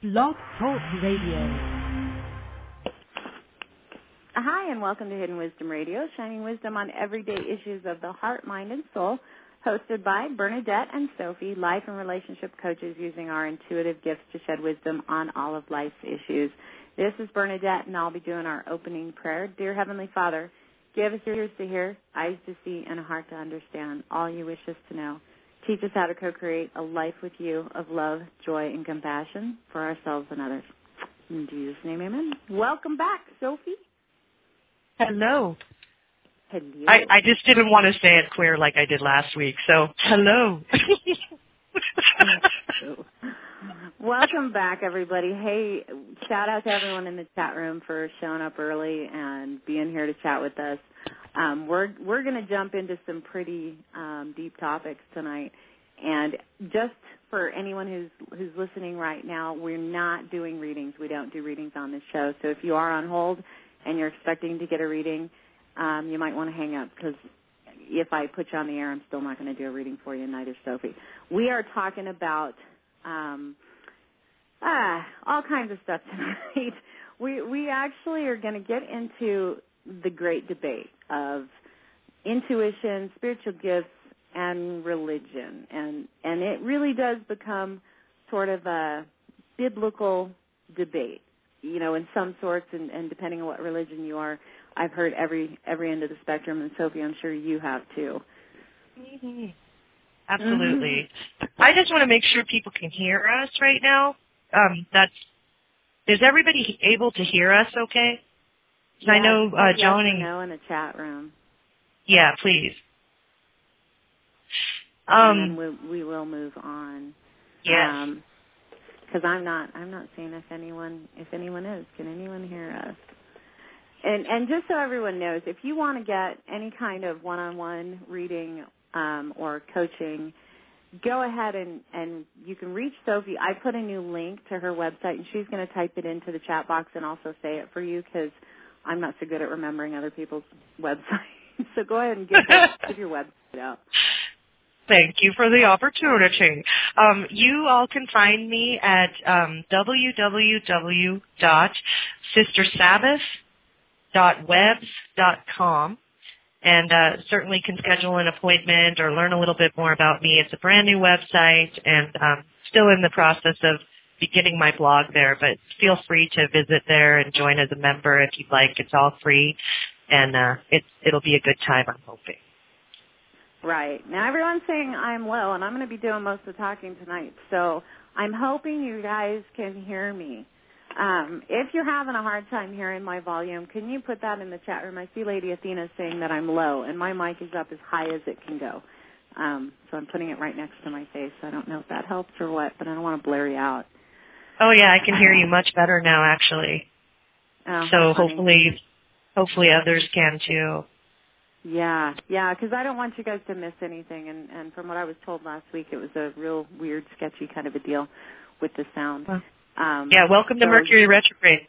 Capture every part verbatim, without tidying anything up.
Blog Talk Radio. Hi, and welcome to Hidden Wisdom Radio, shining wisdom on everyday issues of the heart, mind, and soul, hosted by Bernadette and Sophie, life and relationship coaches using our intuitive gifts to shed wisdom on all of life's issues. This is Bernadette, and I'll be doing our opening prayer. Dear Heavenly Father, give us ears to hear, eyes to see, and a heart to understand all you wish us to know. Teach us how to co-create a life with you of love, joy, and compassion for ourselves and others. In Jesus' name, amen. Welcome back, Sophie. Hello. Hello. I, I just didn't want to say it clear like I did last week, so hello. Welcome back, everybody. Hey, shout out to everyone in the chat room for showing up early and being here to chat with us. Um, we're we're going to jump into some pretty um, deep topics tonight, and just for anyone who's who's listening right now, we're not doing readings. We don't do readings on this show. So if you are on hold and you're expecting to get a reading, um, you might want to hang up, because if I put you on the air, I'm still not going to do a reading for you, neither Sophie. We are talking about um, ah, all kinds of stuff tonight. We we actually are going to get into the great debate of intuition, spiritual gifts, and religion. And and it really does become sort of a biblical debate, you know, in some sorts, and, and depending on what religion you are. I've heard every every end of the spectrum, and Sophie, I'm sure you have too. Mm-hmm. Absolutely. Mm-hmm. I just want to make sure people can hear us right now. Um, that's is everybody able to hear us okay? Yeah, I know uh, John yes or no in the chat room. Yeah, please. Um, um, and then we, we will move on. Yes. Because um, I'm not I'm not seeing if anyone if anyone is. Can anyone hear us? And and just so everyone knows, if you want to get any kind of one-on-one reading um, or coaching, go ahead and, and you can reach Sophie. I put a new link to her website, and she's going to type it into the chat box and also say it for you, because I'm not so good at remembering other people's websites. So go ahead and give, give your website out. Thank you for the opportunity. Um, you all can find me at um, w w w dot sister sabbath dot webs dot com, and uh, certainly can schedule an appointment or learn a little bit more about me. It's a brand new website, and um, still in the process of beginning my blog there, but feel free to visit there and join as a member if you'd like. It's all free, and uh, it's, it'll be a good time, I'm hoping. Right. Now, everyone's saying I'm low, and I'm going to be doing most of the talking tonight, so I'm hoping you guys can hear me. Um, if you're having a hard time hearing my volume, can you put that in the chat room? I see Lady Athena saying that I'm low, and my mic is up as high as it can go. Um, so I'm putting it right next to my face. I don't know if that helps or what, but I don't want to blare you out. Oh, yeah, I can hear you much better now, actually. Oh, so hopefully hopefully others can, too. Yeah, yeah, because I don't want you guys to miss anything. And, and from what I was told last week, it was a real weird, sketchy kind of a deal with the sound. Huh. Um, yeah, welcome to so, Mercury retrograde.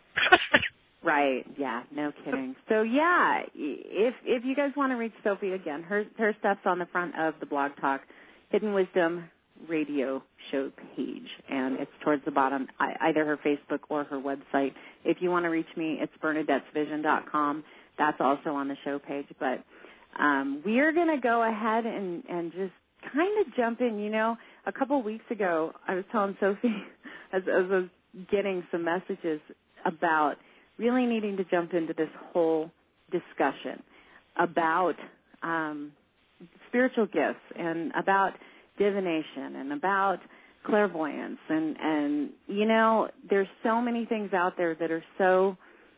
Right, yeah, no kidding. So, yeah, if if you guys want to reach Sophie again, her her stuff's on the front of the Blog Talk Hidden Wisdom radio show page, and it's towards the bottom, either her Facebook or her website. If you want to reach me, it's bernadettes vision dot com. That's also on the show page. But um, we are going to go ahead and, and just kind of jump in. You know, a couple of weeks ago, I was telling Sophie, as, as I was getting some messages about really needing to jump into this whole discussion about um, spiritual gifts and about divination and about clairvoyance. And, and, you know, there's so many things out there that are so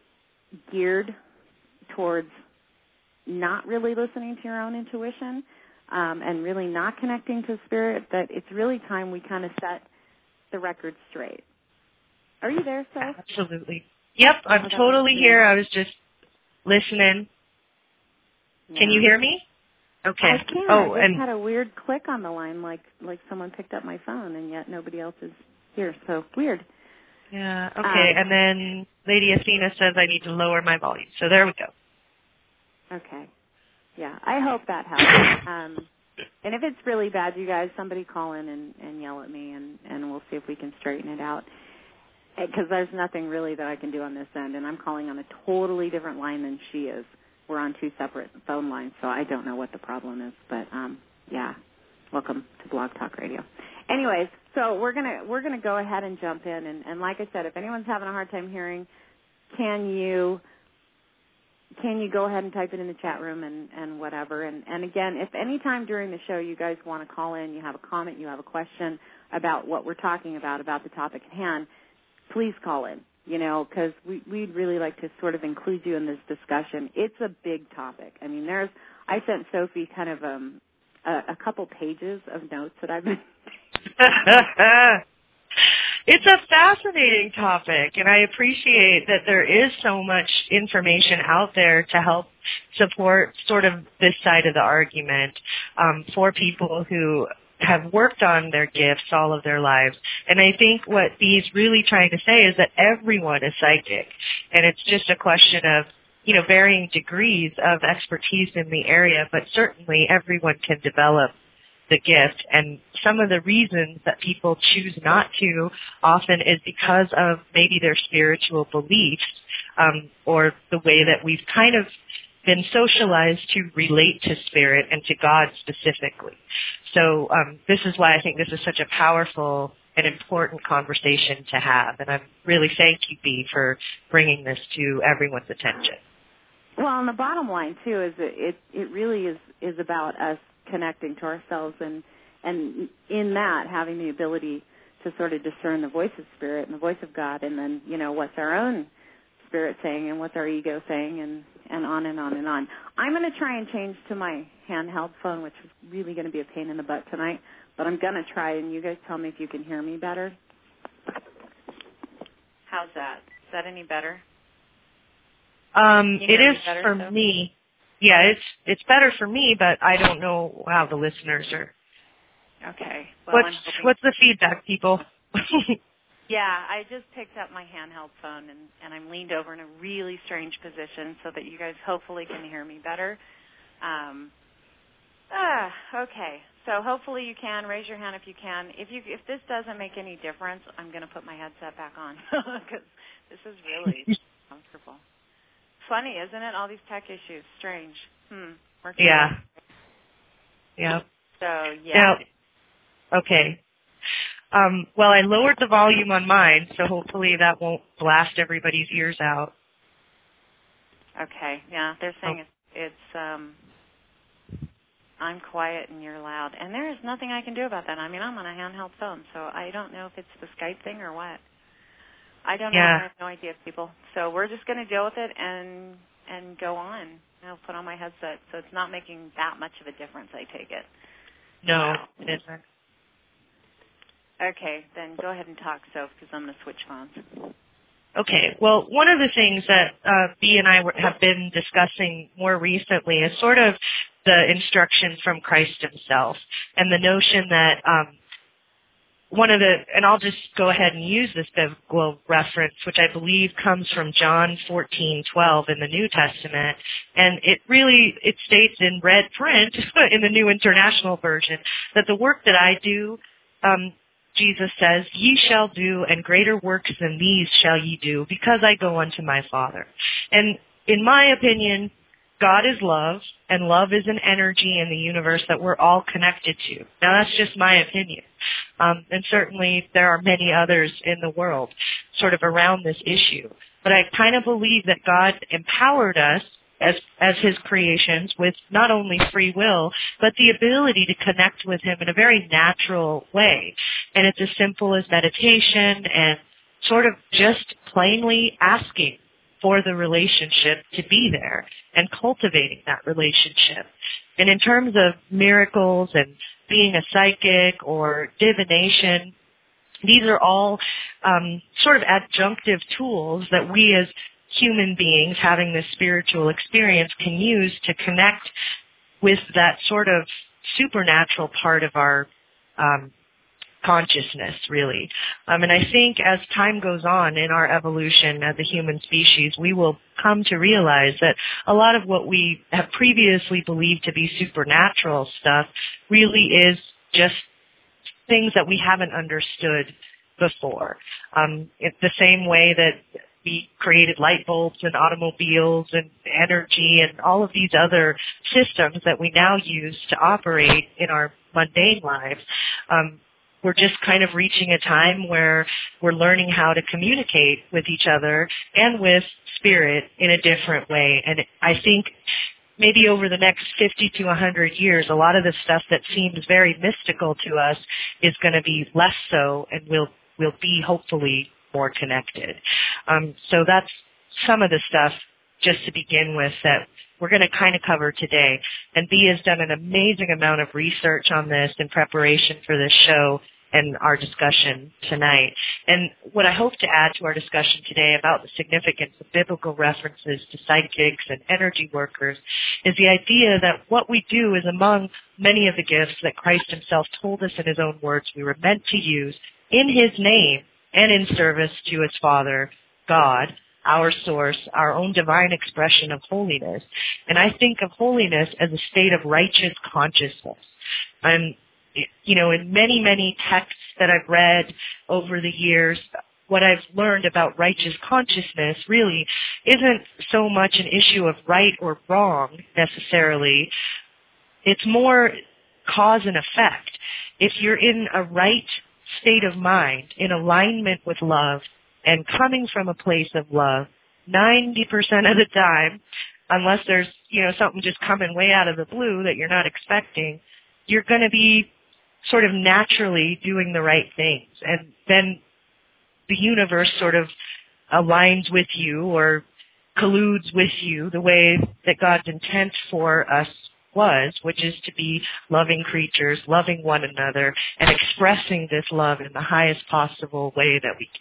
geared towards not really listening to your own intuition um, and really not connecting to spirit, that it's really time we kind of set the record straight. Are you there, Seth? Absolutely. Yep, I'm oh, totally here. I was just listening. Yeah. Can you hear me? Okay. I can. Oh, I just and had a weird click on the line, like like someone picked up my phone, and yet nobody else is here. So weird. Yeah. Okay. Um, and then Lady Athena says I need to lower my volume. So there we go. Okay. Yeah. I hope that helps. um, and if it's really bad, you guys, somebody call in and, and yell at me, and, and we'll see if we can straighten it out. because there's nothing really that I can do on this end, and I'm calling on a totally different line than she is. We're on two separate phone lines, so I don't know what the problem is. But um, yeah, welcome to Blog Talk Radio. Anyways, so we're gonna we're gonna go ahead and jump in, and, and like I said, if anyone's having a hard time hearing, can you can you go ahead and type it in the chat room and, and whatever. And, and again, if any time during the show you guys want to call in, you have a comment, you have a question about what we're talking about, about the topic at hand, please call in, you know, because we, we'd really like to sort of include you in this discussion. It's a big topic. I mean, there's, I sent Sophie kind of um, a, a couple pages of notes that I've been. It's a fascinating topic, and I appreciate that there is so much information out there to help support sort of this side of the argument um, for people who have worked on their gifts all of their lives. And I think what Bee's really trying to say is that everyone is psychic, and it's just a question of, you know, varying degrees of expertise in the area, but certainly everyone can develop the gift. And some of the reasons that people choose not to often is because of maybe their spiritual beliefs um, or the way that we've kind of been socialized to relate to spirit and to God specifically. So um, this is why I think this is such a powerful and important conversation to have. And I really thank you, Bee, for bringing this to everyone's attention. Well, and the bottom line, too, is that it, it really is, is about us connecting to ourselves and, and in that having the ability to sort of discern the voice of spirit and the voice of God, and then, you know, what's our own spirit saying and what's our ego saying, and, and on and on and on. I'm going to try and change to my handheld phone, which is really going to be a pain in the butt tonight, but I'm going to try, and you guys tell me if you can hear me better. How's that? Is that any better? Um, it is better, for so? me. Yeah, it's it's better for me, but I don't know how the listeners are. Okay. Well, what's I'm hoping... what's the feedback, people? Yeah, I just picked up my handheld phone, and, and I'm leaned over in a really strange position so that you guys hopefully can hear me better. Um, ah, okay. So hopefully you can. Raise your hand if you can. If you if this doesn't make any difference, I'm going to put my headset back on because this is really comfortable. Funny, isn't it? All these tech issues. Strange. Hmm. Working yeah. out. Yeah. So, yeah. Now, okay. Um, well, I lowered the volume on mine, so hopefully that won't blast everybody's ears out. Okay. Yeah, they're saying oh. it's, it's um, I'm quiet and you're loud. And there is nothing I can do about that. I mean, I'm on a handheld phone, so I don't know if it's the Skype thing or what. I don't know. Yeah. I have no idea, people. So we're just going to deal with it and and go on. I'll put on my headset, so it's not making that much of a difference, I take it. No, Wow. it isn't. Okay, then go ahead and talk, Soph, because I'm going to switch phones. Okay. Well, one of the things that uh, Bee and I were, have been discussing more recently is sort of the instruction from Christ himself and the notion that um, one of the, and I'll just go ahead and use this biblical reference, which I believe comes from John fourteen twelve in the New Testament, and it really, it states in red print in the New International Version that the work that I do, um, Jesus says, ye shall do, and greater works than these shall ye do, because I go unto my Father. And in my opinion, God is love, and love is an energy in the universe that we're all connected to. Now, that's just my opinion. Um, and certainly there are many others in the world sort of around this issue. But I kind of believe that God empowered us as as his creations with not only free will, but the ability to connect with him in a very natural way. And it's as simple as meditation and sort of just plainly asking for the relationship to be there and cultivating that relationship. And in terms of miracles and being a psychic or divination, these are all um, sort of adjunctive tools that we as human beings having this spiritual experience can use to connect with that sort of supernatural part of our um, consciousness, really. Um, and I think as time goes on in our evolution as a human species, we will come to realize that a lot of what we have previously believed to be supernatural stuff really is just things that we haven't understood before. Um, it's the same way that we created light bulbs and automobiles and energy and all of these other systems that we now use to operate in our mundane lives. Um, we're just kind of reaching a time where we're learning how to communicate with each other and with spirit in a different way. And I think maybe over the next fifty to one hundred years, a lot of the stuff that seems very mystical to us is going to be less so, and we'll, we'll be hopefully more connected. Um, so that's some of the stuff, just to begin with, that we're going to kind of cover today. And Bea has done an amazing amount of research on this in preparation for this show and our discussion tonight. And what I hope to add to our discussion today about the significance of biblical references to psychics and energy workers is the idea that what we do is among many of the gifts that Christ himself told us in his own words we were meant to use in his name and in service to his Father, God, our source, our own divine expression of holiness. And I think of holiness as a state of righteous consciousness. And, you know, in many, many texts that I've read over the years, what I've learned about righteous consciousness really isn't so much an issue of right or wrong necessarily. It's more cause and effect. If you're in a right state of mind, in alignment with love, and coming from a place of love, ninety percent of the time, unless there's, you know, something just coming way out of the blue that you're not expecting, you're going to be sort of naturally doing the right things. And then the universe sort of aligns with you or colludes with you the way that God's intent for us was, which is to be loving creatures, loving one another, and expressing this love in the highest possible way that we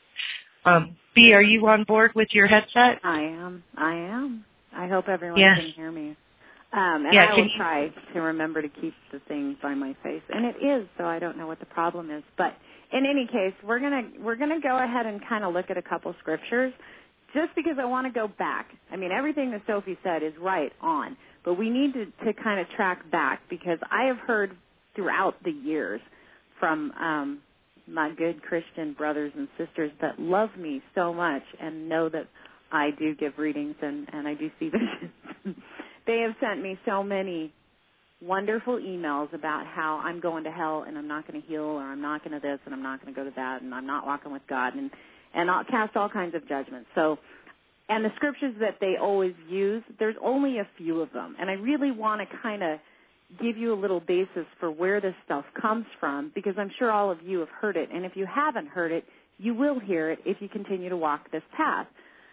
can. Um, Bea, are you on board with your headset? I am. I am. I hope everyone yes. can hear me. Um, and yeah, I will you... try to remember to keep the thing by my face. And it is, so I don't know what the problem is. But in any case, we're gonna we're gonna go ahead and kind of look at a couple scriptures, just because I want to go back. I mean, everything that Sophie said is right on, but we need to, to kind of track back, because I have heard throughout the years from um, my good Christian brothers and sisters that love me so much and know that I do give readings and, and I do see visions. They have sent me so many wonderful emails about how I'm going to hell and I'm not going to heal, or I'm not going to this and I'm not going to go to that, and I'm not walking with God, and, and I'll cast all kinds of judgments. So, and the scriptures that they always use, there's only a few of them. And I really want to kind of give you a little basis for where this stuff comes from, because I'm sure all of you have heard it. And if you haven't heard it, you will hear it if you continue to walk this path.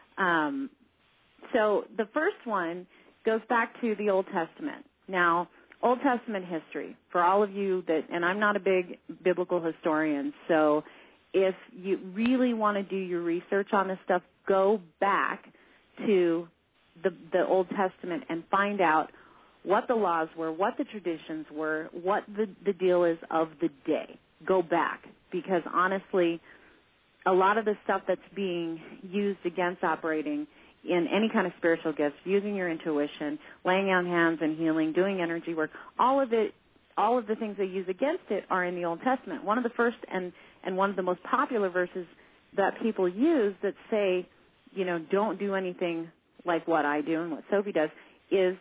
Um, so the first one goes back to the Old Testament. Now, Old Testament history, for all of you that, and I'm not a big biblical historian, so if you really want to do your research on this stuff, go back to the, the Old Testament and find out what the laws were, what the traditions were, what the, the deal is of the day. Go back, because honestly, a lot of the stuff that's being used against operating in any kind of spiritual gifts, using your intuition, laying on hands and healing, doing energy work, all of it, all of the things they use against it are in the Old Testament. One of the first and, and one of the most popular verses that people use that say, you know, don't do anything like what I do and what Sophie does is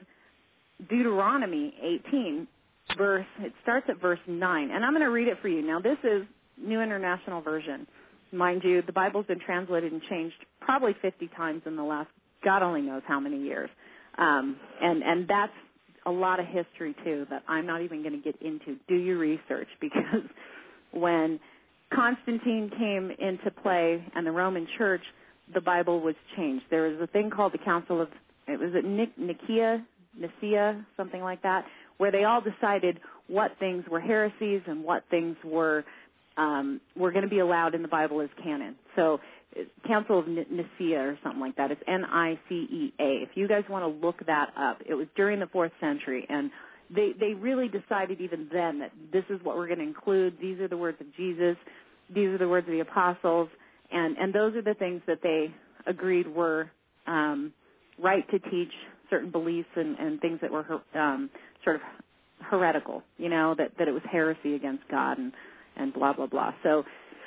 Deuteronomy eighteen, verse, it starts at verse nine. And I'm going to read it for you. Now, this is New International Version. Mind you, the Bible's been translated and changed probably fifty times in the last, God only knows how many years. Um, and, and that's a lot of history, too, that I'm not even going to get into. Do your research, because when Constantine came into play and the Roman Church, the Bible was changed. There was a thing called the Council of, it was at Nicaea, Nicaea, something like that, where they all decided what things were heresies and what things were um, were going to be allowed in the Bible as canon. So Council of Nicaea or something like that. It's N I C E A. If you guys want to look that up, it was during the fourth century, and they, they really decided even then that this is what we're going to include. These are the words of Jesus. These are the words of the apostles, and, and those are the things that they agreed were um, right to teach certain beliefs and, and things that were um, sort of heretical, you know, that, that it was heresy against God and, and blah, blah, blah. So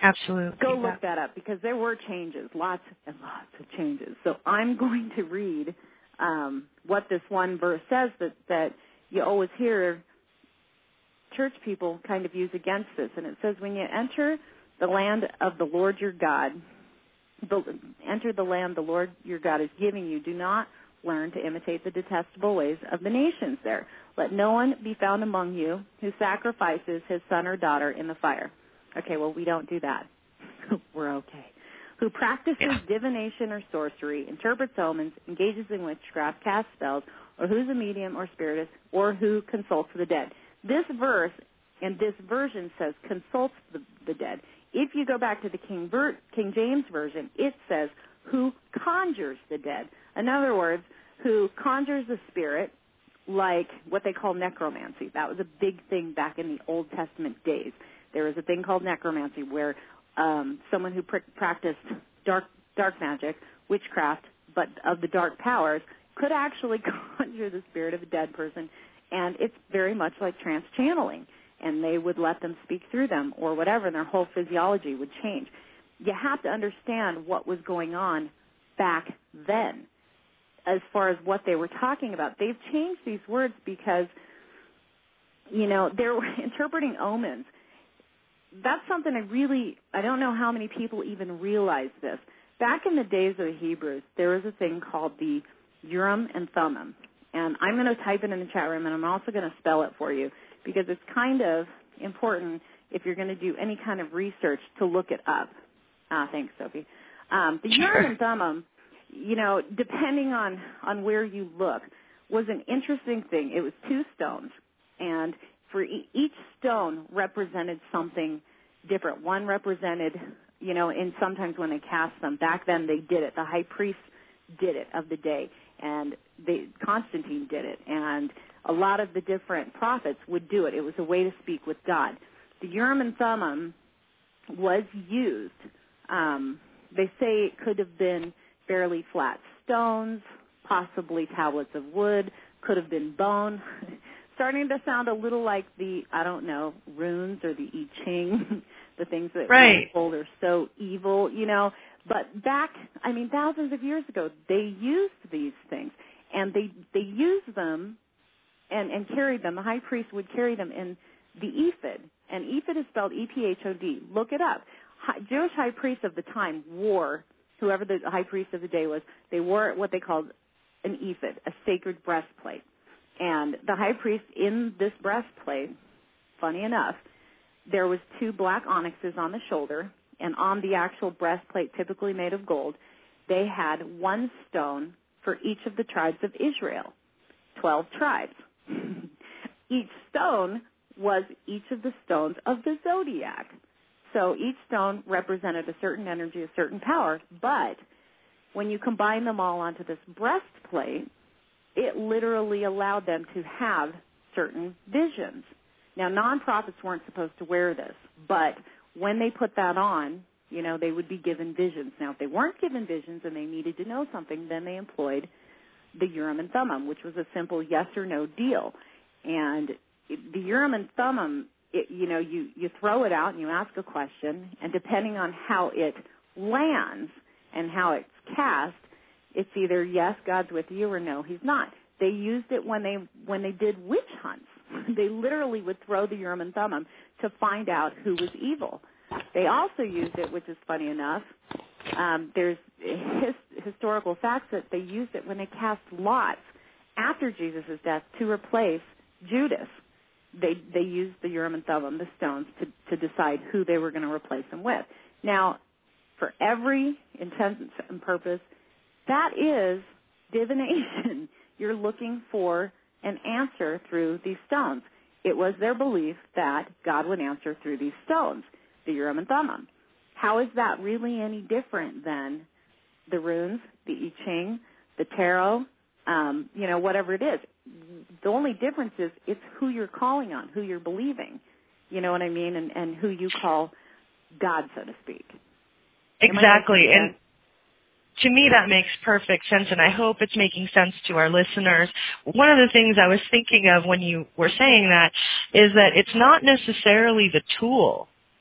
Absolutely. Go look that up because there were changes, lots and lots of changes. So I'm going to read um, what this one verse says that, that you always hear church people kind of use against this. And it says, when you enter the land of the Lord your God, the, enter the land the Lord your God is giving you, do not learn to imitate the detestable ways of the nations there. Let no one be found among you who sacrifices his son or daughter in the fire. Okay, well, we don't do that. We're okay. Who practices yeah. divination or sorcery, interprets omens, engages in witchcraft, casts spells, or who's a medium or spiritist, or who consults the dead. This verse and this version says consults the, the dead. If you go back to the King, Ver, King James Version, it says who conjures the dead. In other words, who conjures a spirit, like what they call necromancy. That was a big thing back in the Old Testament days. There was a thing called necromancy where um, someone who pr- practiced dark dark magic, witchcraft, but of the dark powers, could actually conjure the spirit of a dead person, and it's very much like trance channeling, and they would let them speak through them or whatever, and their whole physiology would change. You have to understand what was going on back then as far as what they were talking about. They've changed these words because, you know, they're interpreting omens. That's something I really, I don't know how many people even realize this. Back in the days of the Hebrews, there was a thing called the Urim and Thummim. And I'm going to type it in the chat room, and I'm also going to spell it for you because it's kind of important if you're going to do any kind of research to look it up. Ah, thanks, Sophie. Um, the Sure. Urim and Thummim, you know, depending on, on where you look, was an interesting thing. It was two stones, and for e- each stone represented something different. One represented, you know, and sometimes when they cast them, back then they did it. The high priest did it of the day, and they, Constantine did it, and a lot of the different prophets would do it. It was a way to speak with God. The Urim and Thummim was used. Um, they say it could have been fairly flat stones, possibly tablets of wood, could have been bone. Starting to sound a little like the, I don't know, runes or the I Ching, the things that right. we're told are so evil, you know. But back, I mean, thousands of years ago, they used these things, and they they used them and, and carried them. The high priest would carry them in the ephod, and ephod is spelled E P H O D. Look it up. Hi, Jewish high priests of the time wore, whoever the high priest of the day was, they wore what they called an ephod, a sacred breastplate. And the high priest in this breastplate, funny enough, there was two black onyxes on the shoulder, and on the actual breastplate, typically made of gold, they had one stone for each of the tribes of Israel, twelve tribes. Each stone was each of the stones of the zodiac. So each stone represented a certain energy, a certain power, but when you combine them all onto this breastplate, it literally allowed them to have certain visions. Now, non-prophets weren't supposed to wear this, but when they put that on, you know, they would be given visions. Now, if they weren't given visions and they needed to know something, then they employed the Urim and Thummim, which was a simple yes or no deal. And the Urim and Thummim, it, you know, you, you throw it out and you ask a question, and depending on how it lands and how it's cast, it's either yes, God's with you, or no, he's not. They used it when they when they did witch hunts. They literally would throw the Urim and Thummim to find out who was evil. They also used it, which is funny enough. Um, there's his, historical facts that they used it when they cast lots after Jesus' death to replace Judas. They they used the Urim and Thummim, the stones, to, to decide who they were going to replace him with. Now, for every intent and purpose, that is divination. You're looking for an answer through these stones. It was their belief that God would answer through these stones, the Urim and Thummim. How is that really any different than the runes, the I Ching, the tarot, um, you know, whatever it is? The only difference is it's who you're calling on, who you're believing, you know what I mean, and, and who you call God, so to speak. Exactly. And to me, that makes perfect sense, and I hope it's making sense to our listeners. One of the things I was thinking of when you were saying that is that it's not necessarily the tool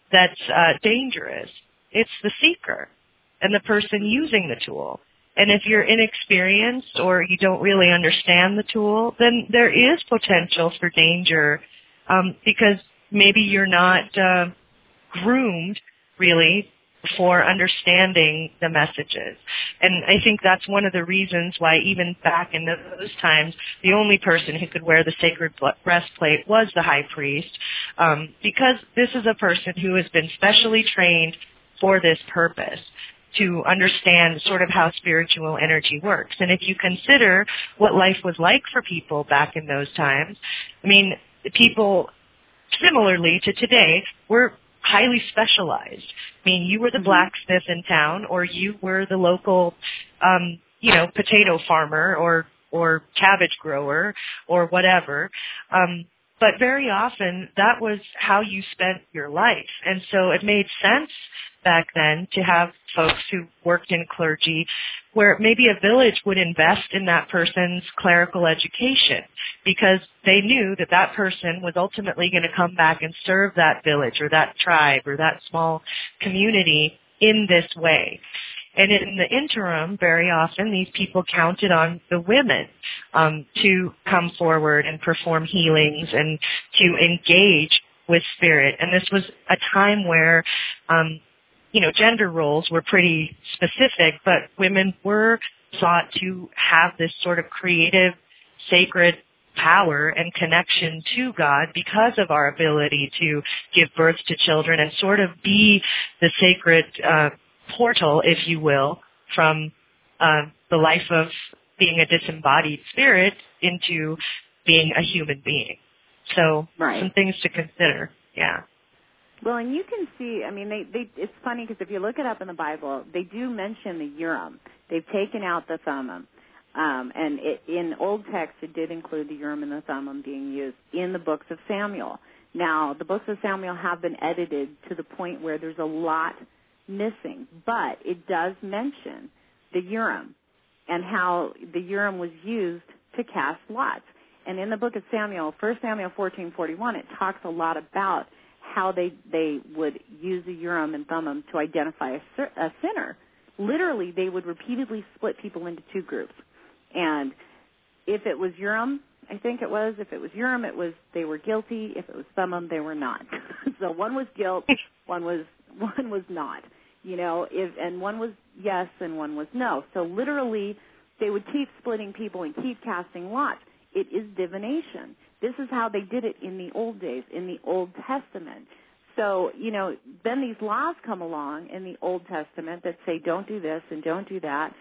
that's uh, dangerous. It's the seeker and the person using the tool. And if you're inexperienced or you don't really understand the tool, then there is potential for danger um, because maybe you're not uh, groomed, really, for understanding the messages. And I think that's one of the reasons why even back in those times, the only person who could wear the sacred breastplate was the high priest, um, because this is a person who has been specially trained for this purpose, to understand sort of how spiritual energy works. And if you consider what life was like for people back in those times, I mean, people, similarly to today, were highly specialized. I mean, you were the blacksmith in town, or you were the local, um, you know, potato farmer or or cabbage grower or whatever. Um, but very often that was how you spent your life. And so it made sense back then to have folks who worked in clergy where maybe a village would invest in that person's clerical education because they knew that that person was ultimately going to come back and serve that village or that tribe or that small community in this way. And in the interim, very often, these people counted on the women um, to come forward and perform healings and to engage with spirit. And this was a time where, um, you know, gender roles were pretty specific, but women were thought to have this sort of creative, sacred power and connection to God because of our ability to give birth to children and sort of be the sacred uh portal, if you will, from uh, the life of being a disembodied spirit into being a human being. So right. Some things to consider, yeah. Well, and you can see, I mean, they, they it's funny because if you look it up in the Bible, they do mention the Urim. They've taken out the Thummim. Um, and it, in old text, it did include the Urim and the Thummim being used in the books of Samuel. Now, the books of Samuel have been edited to the point where there's a lot missing, but it does mention the Urim and how the Urim was used to cast lots. And in the book of Samuel, First Samuel fourteen forty-one, it talks a lot about how they they would use the Urim and Thummim to identify a, a sinner. Literally, they would repeatedly split people into two groups. And if it was Urim, I think it was, if it was Urim, it was they were guilty. If it was Thummim, they were not. So one was guilt, one was one was not. You know, if and one was yes and one was no. So literally, they would keep splitting people and keep casting lots. It is divination. This is how they did it in the old days, in the Old Testament. So, you know, then these laws come along in the Old Testament that say don't do this and don't do that.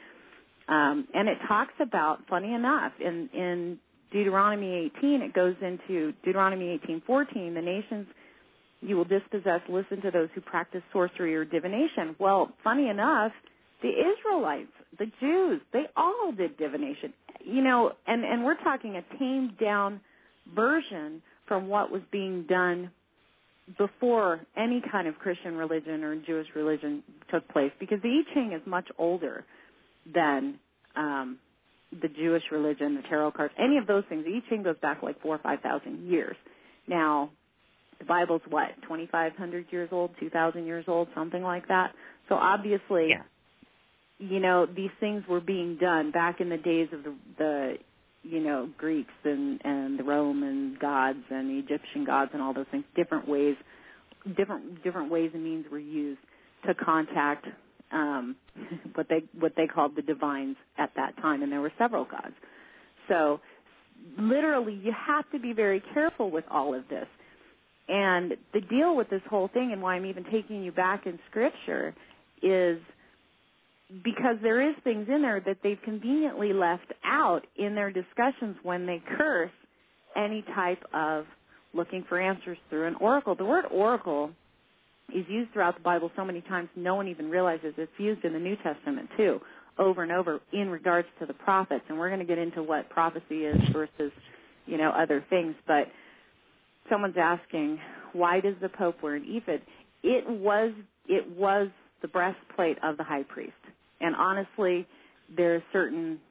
Um, and it talks about, funny enough, in, in Deuteronomy eighteen, it goes into Deuteronomy eighteen fourteen, the nations you will dispossess, listen to those who practice sorcery or divination. Well, funny enough, the Israelites, the Jews, they all did divination. You know, and, and we're talking a tamed down version from what was being done before any kind of Christian religion or Jewish religion took place, because the I Ching is much older than um, the Jewish religion, the tarot cards, any of those things. The I Ching goes back like four or five thousand years. Now, the Bible's what, twenty-five hundred years old, two thousand years old, something like that. So obviously, yeah. you know, these things were being done back in the days of the, the you know, Greeks and, and the Roman gods and the Egyptian gods and all those things. Different ways, different different ways and means were used to contact um, what they what they called the divines at that time, and there were several gods. So literally, you have to be very careful with all of this. And the deal with this whole thing, and why I'm even taking you back in Scripture, is because there is things in there that they've conveniently left out in their discussions when they curse any type of looking for answers through an oracle. The word oracle is used throughout the Bible so many times no one even realizes it's used in the New Testament too, over and over in regards to the prophets. And we're going to get into what prophecy is versus, you know, other things. But someone's asking, why does the Pope wear an ephod? It was it was the breastplate of the high priest. And honestly, there are certain,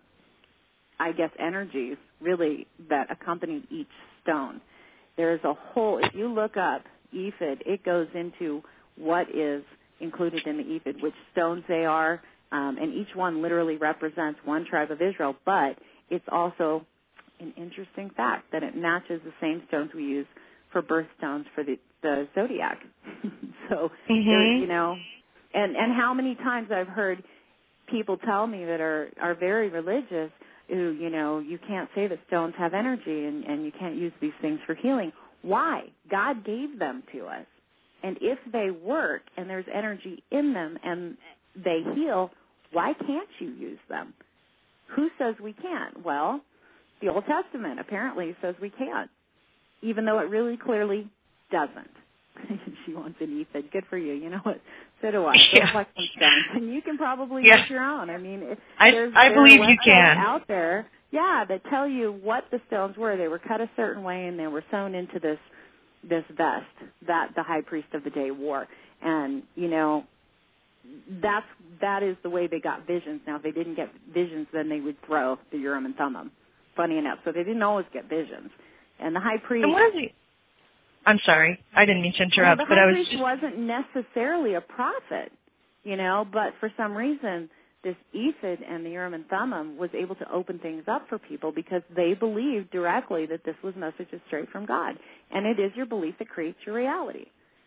I guess, energies, really, that accompany each stone. There's a whole, if you look up ephod, it goes into what is included in the ephod, which stones they are, um, and each one literally represents one tribe of Israel, but it's also an interesting fact that it matches the same stones we use for birthstones for the, the zodiac. so, mm-hmm. you know, and, and how many times I've heard people tell me that are, are very religious, who, you know, you can't say that stones have energy and, and you can't use these things for healing. Why? God gave them to us. And if they work and there's energy in them and they heal, why can't you use them? Who says we can't? Well, the Old Testament apparently says we can't, even though it really clearly doesn't. She wants an ephod. Good for you. You know what? So do I. So yeah. collect some stones. And you can probably yeah. make your own. I mean, it, I, there's, I there believe are you can. out there, yeah, that tell you what the stones were. They were cut a certain way and they were sewn into this this vest that the high priest of the day wore. And, you know, that's, that is the way they got visions. Now, if they didn't get visions, then they would throw the Urim and Thummim. Funny enough. So they didn't always get visions. And the high priest... And what is he? I'm sorry. I didn't mean to interrupt. Well, the but high I was priest just... wasn't necessarily a prophet, you know, but for some reason this ephod and the Urim and Thummim was able to open things up for people because they believed directly that this was messages straight from God. And it is your belief that creates your reality.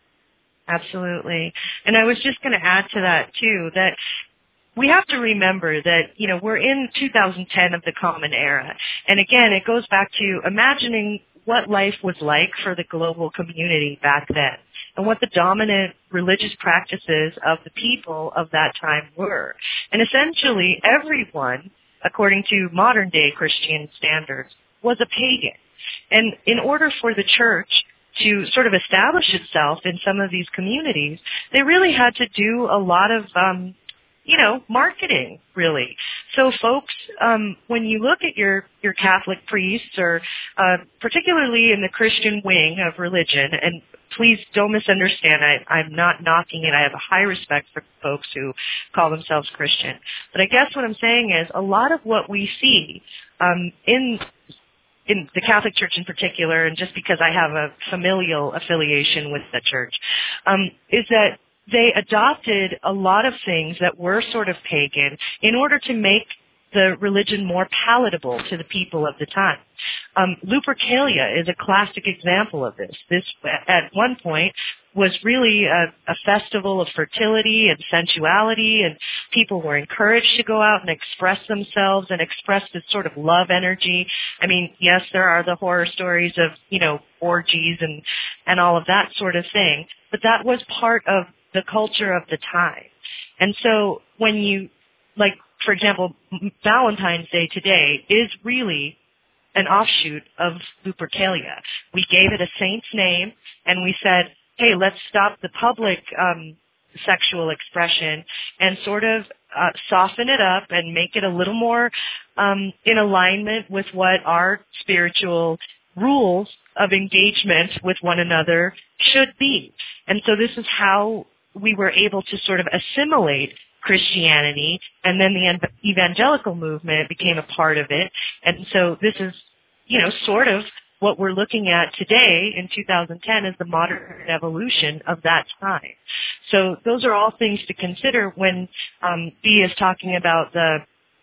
Absolutely. And I was just going to add to that, too, that we have to remember that, you know, we're in two thousand ten of the Common Era. And again, it goes back to imagining what life was like for the global community back then and what the dominant religious practices of the people of that time were. And essentially, everyone, according to modern-day Christian standards, was a pagan. And in order for the church to sort of establish itself in some of these communities, they really had to do a lot of, um, you know, marketing, really. So folks, um, when you look at your, your Catholic priests, or uh, particularly in the Christian wing of religion, and please don't misunderstand, I, I'm not knocking it. I have a high respect for folks who call themselves Christian. But I guess what I'm saying is a lot of what we see um, in in the Catholic Church in particular, and just because I have a familial affiliation with the church, um, is that they adopted a lot of things that were sort of pagan in order to make the religion more palatable to the people of the time. Um, Lupercalia is a classic example of this. This, at one point, was really a, a festival of fertility and sensuality, and people were encouraged to go out and express themselves and express this sort of love energy. I mean, yes, there are the horror stories of, you know, orgies and, and all of that sort of thing, but that was part of the culture of the time. And so when you, like, for example, Valentine's Day today is really an offshoot of Lupercalia. We gave it a saint's name, and we said, hey, let's stop the public um, sexual expression and sort of uh, soften it up and make it a little more um, in alignment with what our spiritual rules of engagement with one another should be. And so this is how we were able to sort of assimilate Christianity, and then the evangelical movement became a part of it. And so this is, you know, sort of what we're looking at today in two thousand ten is the modern evolution of that time. So those are all things to consider when um, B is talking about the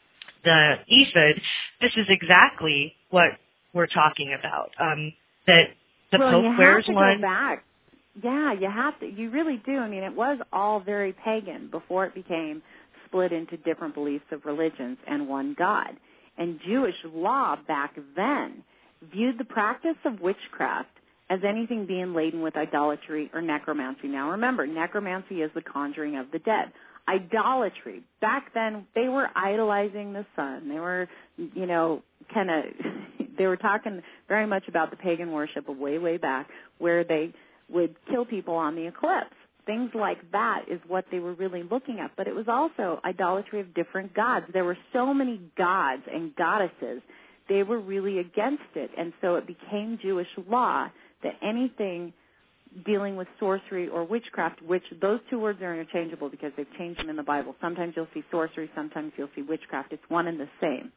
the ephod. This is exactly what we're talking about. Um, that the well, Pope you have wears to one. Go back. Yeah, you have to. You really do. I mean, it was all very pagan before it became split into different beliefs of religions and one God. And Jewish law back then viewed the practice of witchcraft as anything being laden with idolatry or necromancy. Now remember, necromancy is the conjuring of the dead. Idolatry, back then they were idolizing the sun. They were, you know, kind of, they were talking very much about the pagan worship of way, way back, where they would kill people on the eclipse. Things like that is what they were really looking at. But it was also idolatry of different gods. There were so many gods and goddesses. They were really against it. And so it became Jewish law that anything dealing with sorcery or witchcraft, which those two words are interchangeable because they've changed them in the Bible. Sometimes you'll see sorcery, sometimes you'll see witchcraft. It's one and the same.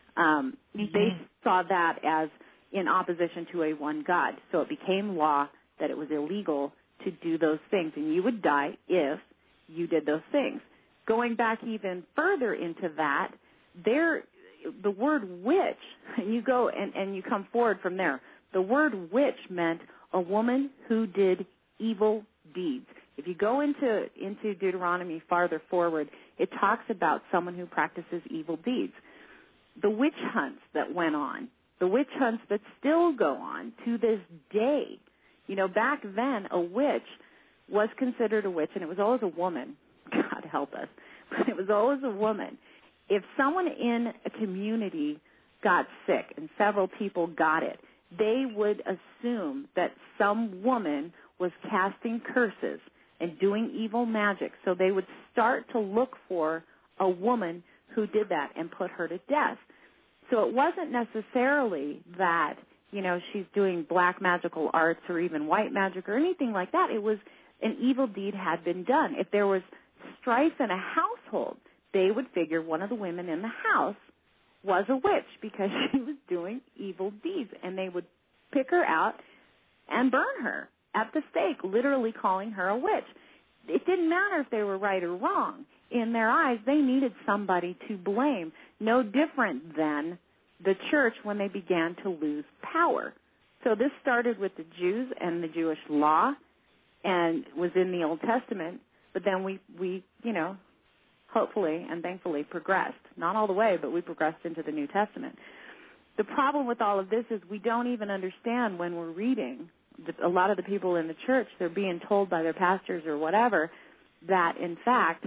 Um, mm-hmm. They saw that as in opposition to a one God. So it became law that it was illegal to do those things, and you would die if you did those things. Going back even further into that, there, the word witch, and you go and, and you come forward from there. The word witch meant a woman who did evil deeds. If you go into, into Deuteronomy farther forward, it talks about someone who practices evil deeds. The witch hunts that went on, the witch hunts that still go on to this day. You know, back then, a witch was considered a witch, and it was always a woman. God help us. But it was always a woman. If someone in a community got sick, and several people got it, they would assume that some woman was casting curses and doing evil magic. So they would start to look for a woman who did that and put her to death. So it wasn't necessarily that, you know, she's doing black magical arts or even white magic or anything like that. It was an evil deed had been done. If there was strife in a household, they would figure one of the women in the house was a witch because she was doing evil deeds, and they would pick her out and burn her at the stake, literally calling her a witch. It didn't matter if they were right or wrong. In their eyes, they needed somebody to blame, no different than the church when they began to lose power. So this started with the Jews and the Jewish law and was in the Old Testament, but then we, we you know, hopefully and thankfully progressed. Not all the way, but we progressed into the New Testament. The problem with all of this is we don't even understand when we're reading. A lot of the people in the church, they're being told by their pastors or whatever that, in fact,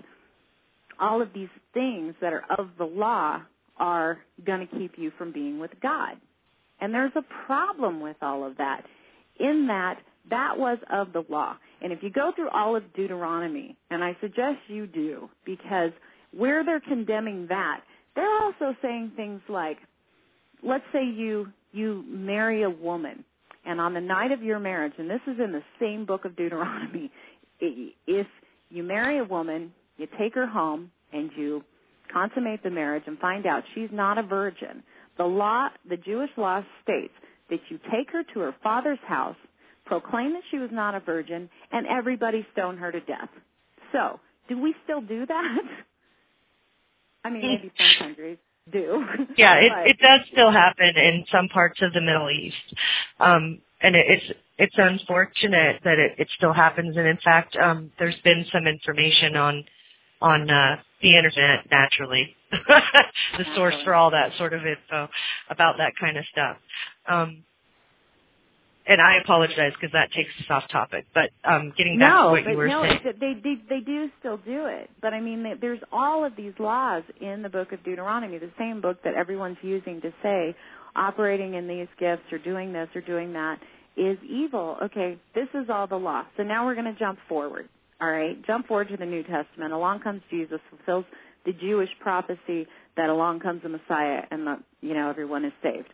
all of these things that are of the law are going to keep you from being with God. And there's a problem with all of that in that that was of the law. And if you go through all of Deuteronomy, and I suggest you do, because where they're condemning that, they're also saying things like, let's say you you marry a woman, and on the night of your marriage, and this is in the same book of Deuteronomy, if you marry a woman, you take her home, and you consummate the marriage and find out she's not a virgin, the law, the Jewish law states that you take her to her father's house, proclaim that she was not a virgin, and everybody stone her to death. So, do we still do that? I mean, maybe some countries do. Yeah, it, it does still happen in some parts of the Middle East. Um, and it, it's it's unfortunate that it, it still happens. And, in fact, um, there's been some information on on uh, the Internet, naturally, the source for all that sort of info about that kind of stuff. Um, and I apologize because that takes us off topic. But um, getting back no, to what but you were no, saying. No, they, they, they do still do it. But, I mean, there's all of these laws in the book of Deuteronomy, the same book that everyone's using to say operating in these gifts or doing this or doing that is evil. Okay, this is all the law. So now we're going to jump forward. All right, jump forward to the New Testament. Along comes Jesus, fulfills the Jewish prophecy that along comes the Messiah and, the, you know, everyone is saved.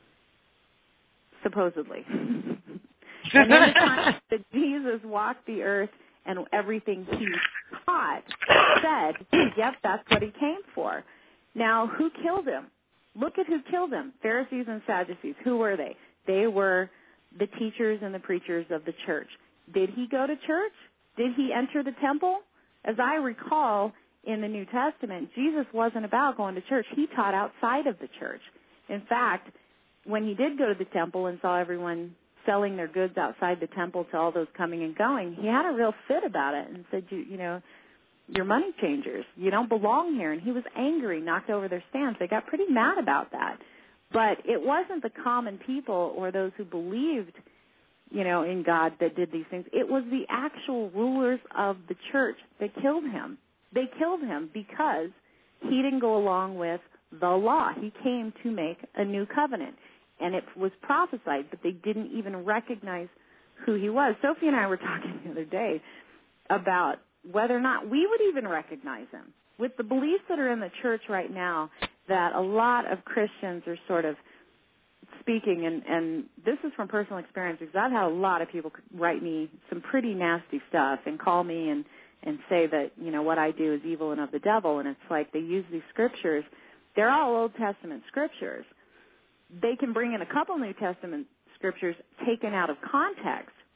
Supposedly. And in the time that Jesus walked the earth and everything he taught said, yep, that's what he came for. Now, who killed him? Look at who killed him. Pharisees and Sadducees. Who were they? They were the teachers and the preachers of the church. Did he go to church? Did he enter the temple? As I recall, in the New Testament, Jesus wasn't about going to church. He taught outside of the church. In fact, when he did go to the temple and saw everyone selling their goods outside the temple to all those coming and going, he had a real fit about it and said, you, you know, you're money changers. You don't belong here. And he was angry, knocked over their stands. They got pretty mad about that. But it wasn't the common people or those who believed, you know, in God that did these things. It was the actual rulers of the church that killed him. They killed him because he didn't go along with the law. He came to make a new covenant. And it was prophesied, but they didn't even recognize who he was. Sophie and I were talking the other day about whether or not we would even recognize him. With the beliefs that are in the church right now, that a lot of Christians are sort of speaking, and, and this is from personal experience, because I've had a lot of people write me some pretty nasty stuff and call me and, and say that, you know, what I do is evil and of the devil, and it's like they use these scriptures. They're all Old Testament scriptures. They can bring in a couple New Testament scriptures taken out of context,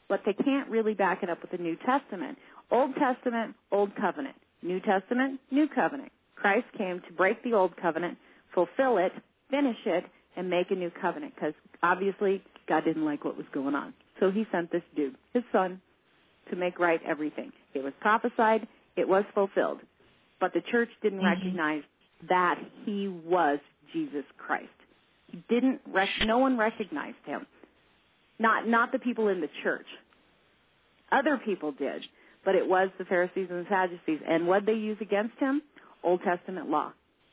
but they can't really back it up with the New Testament. Old Testament, Old Covenant. New Testament, New Covenant. Christ came to break the Old Covenant, fulfill it, finish it, and make a new covenant, because obviously God didn't like what was going on. So he sent this dude, his son, to make right everything. It was prophesied, it was fulfilled. But the church didn't mm-hmm. recognize that he was Jesus Christ. He didn't, rec- no one recognized him. Not, not the people in the church. Other people did, but it was the Pharisees and the Sadducees. And what they use against him? Old Testament law.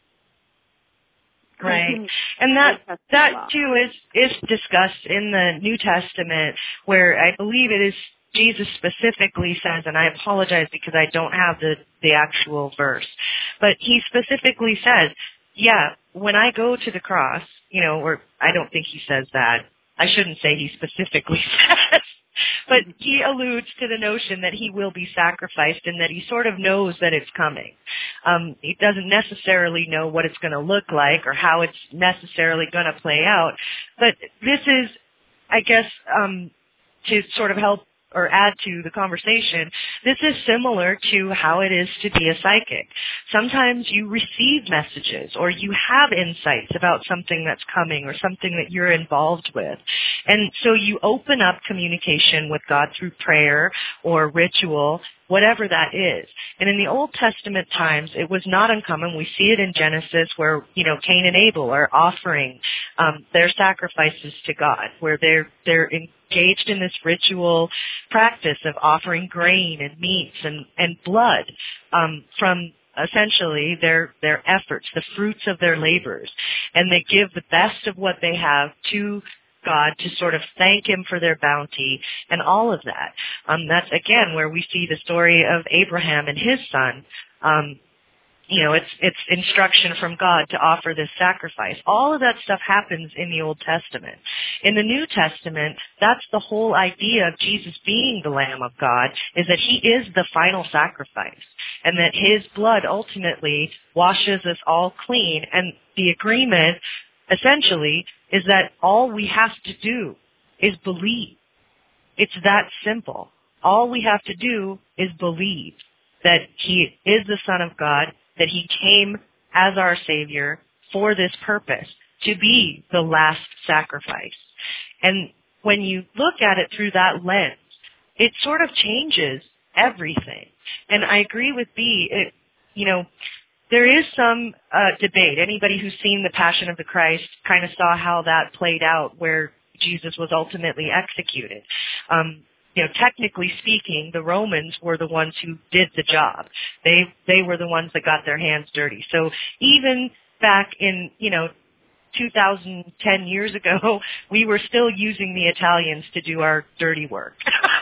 Right. And that that too is is discussed in the New Testament, where I believe it is Jesus specifically says, and I apologize because I don't have the, the actual verse, but he specifically says, yeah, when I go to the cross, you know, or I don't think he says that. I shouldn't say he specifically says, but he alludes to the notion that he will be sacrificed and that he sort of knows that it's coming. Um, he doesn't necessarily know what it's going to look like or how it's necessarily going to play out. But this is, I guess, um, to sort of help or add to the conversation, this is similar to how it is to be a psychic. Sometimes you receive messages or you have insights about something that's coming or something that you're involved with. And so you open up communication with God through prayer or ritual, whatever that is. And in the Old Testament times, it was not uncommon. We see it in Genesis where, you know, Cain and Abel are offering um, their sacrifices to God, where they're they're engaged in this ritual practice of offering grain and meats and, and blood um, from essentially their their efforts, the fruits of their labors. And they give the best of what they have to God to sort of thank him for their bounty and all of that. Um, that's, again, where we see the story of Abraham and his son. Um, you know, it's it's instruction from God to offer this sacrifice. All of that stuff happens in the Old Testament. In the New Testament, that's the whole idea of Jesus being the Lamb of God, is that he is the final sacrifice and that his blood ultimately washes us all clean. And the agreement, essentially, is that all we have to do is believe. It's that simple. All we have to do is believe that he is the Son of God, that he came as our Savior for this purpose, to be the last sacrifice. And when you look at it through that lens, it sort of changes everything. And I agree with Bea, it, you know, there is some uh, debate. Anybody who's seen The Passion of the Christ kind of saw how that played out, where Jesus was ultimately executed. Um, you know, technically speaking, the Romans were the ones who did the job. They they were the ones that got their hands dirty. So even back in, you know, two thousand ten years ago, we were still using the Italians to do our dirty work.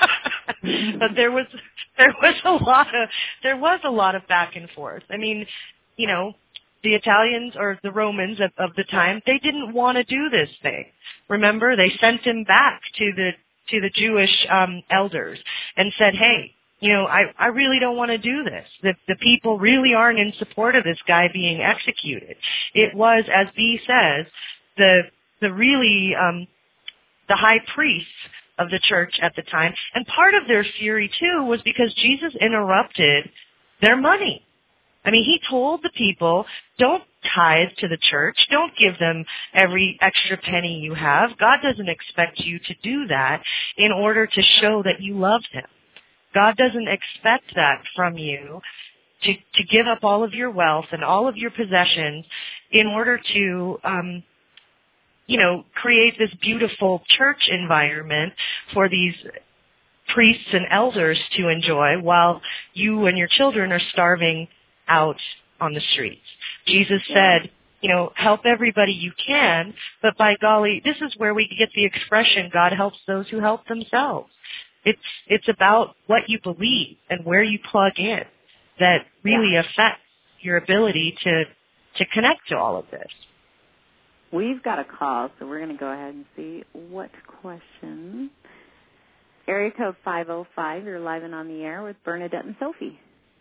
But there was there was a lot of there was a lot of back and forth. I mean, you know, the Italians or the Romans of, of the time, they didn't want to do this thing. Remember, they sent him back to the to the Jewish um, elders and said, "Hey, you know, I, I really don't want to do this. The, the people really aren't in support of this guy being executed." It was, as Bea says, the the really um, the high priests of the church at the time, and part of their fury too was because Jesus interrupted their money. I mean, he told the people, don't tithe to the church. Don't give them every extra penny you have. God doesn't expect you to do that in order to show that you love him. God doesn't expect that from you, to, to give up all of your wealth and all of your possessions in order to, um, you know, create this beautiful church environment for these priests and elders to enjoy while you and your children are starving out on the streets. Jesus said, you know, help everybody you can, but by golly, this is where we get the expression, God helps those who help themselves. It's it's about what you believe and where you plug in that really yeah. affects your ability to to connect to all of this. We've got a call, so we're going to go ahead and see what question. Area code five oh five, you're live and on the air with Bernadette and Sophie.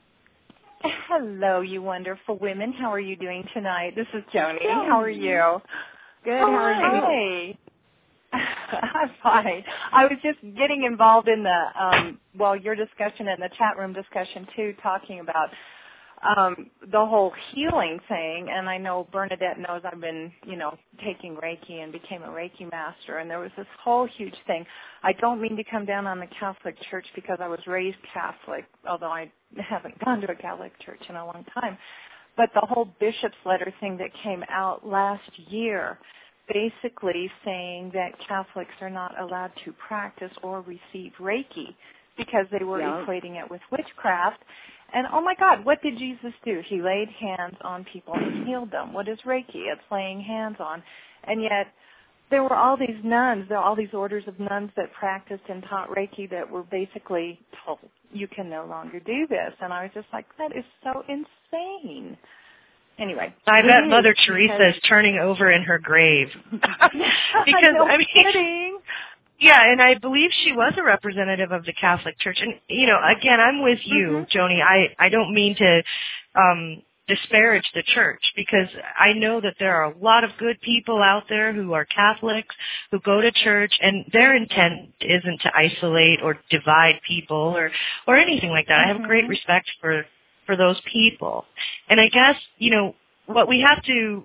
Hello, you wonderful women. How are you doing tonight? This is Joni. How are you? Good. How are you? Hi. I'm fine. I was just getting involved in the, um, well, your discussion and the chat room discussion, too, talking about um, the whole healing thing. And I know Bernadette knows I've been, you know, taking Reiki and became a Reiki master. And there was this whole huge thing. I don't mean to come down on the Catholic Church because I was raised Catholic, although I haven't gone to a Catholic church in a long time. But the whole bishop's letter thing that came out last year, basically saying that Catholics are not allowed to practice or receive Reiki because they were yeah. equating it with witchcraft. And, oh, my God, what did Jesus do? He laid hands on people and healed them. What is Reiki? It's laying hands on. And yet there were all these nuns, there were all these orders of nuns that practiced and taught Reiki that were basically told, you can no longer do this. And I was just like, that is so insane. Anyway. I bet Mother Teresa is turning over in her grave. because, no I mean, kidding. Yeah, and I believe she was a representative of the Catholic Church. And, you know, again, I'm with you, mm-hmm. Joni. I, I don't mean to um, disparage the church because I know that there are a lot of good people out there who are Catholics, who go to church, and their intent isn't to isolate or divide people or, or anything like that. Mm-hmm. I have great respect for, for those people. And I guess, you know, what we have to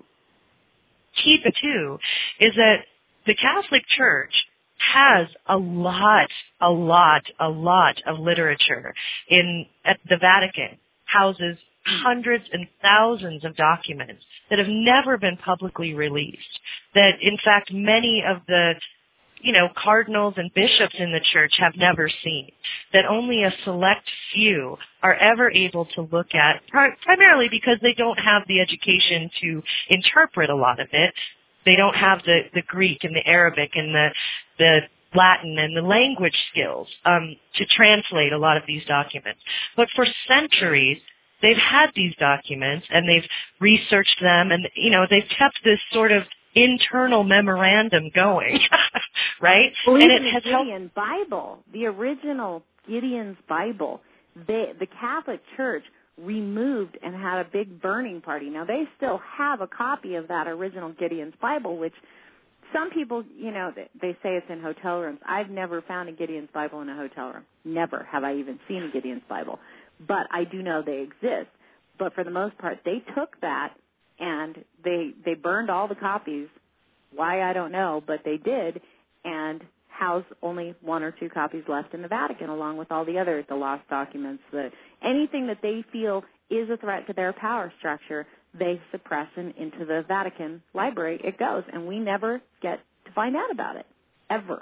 keep it to is that the Catholic Church has a lot, a lot, a lot of literature in at the Vatican, houses hundreds and thousands of documents that have never been publicly released, that in fact many of the, you know, cardinals and bishops in the church have never seen, that only a select few are ever able to look at, primarily because they don't have the education to interpret a lot of it. They don't have the, the Greek and the Arabic and the, the Latin and the language skills um, to translate a lot of these documents. But for centuries, they've had these documents and they've researched them and, you know, they've kept this sort of internal memorandum going, right? Well, and even it has the Gideon helped... Bible, the original Gideon's Bible, they, the Catholic Church removed and had a big burning party. Now, they still have a copy of that original Gideon's Bible, which some people, you know, they say it's in hotel rooms. I've never found a Gideon's Bible in a hotel room. Never have I even seen a Gideon's Bible. But I do know they exist. But for the most part, they took that and they they burned all the copies. Why, I don't know, but they did, and house only one or two copies left in the Vatican, along with all the others, the lost documents, the anything that they feel is a threat to their power structure, they suppress and into the Vatican library it goes, and we never get to find out about it, ever.